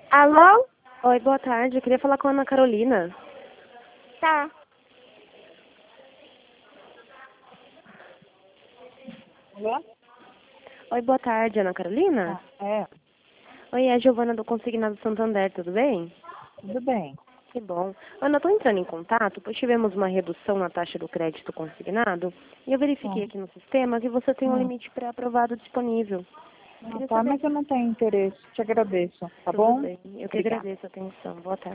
Alô? Oi, boa tarde. Eu queria falar com a Ana Carolina. Tá. Alô? Oi, boa tarde, Ana Carolina. Oi, é a Giovana do Consignado Santander, tudo bem? Tudo bem. Que bom. Ana, estou entrando em contato, pois tivemos uma redução na taxa do crédito consignado e eu verifiquei aqui no sistema que você tem um limite pré-aprovado disponível. Tá, mas eu não tenho interesse. Te agradeço, tá bom? Tudo bem. Eu que Obrigada. agradeço a atenção. Boa tarde.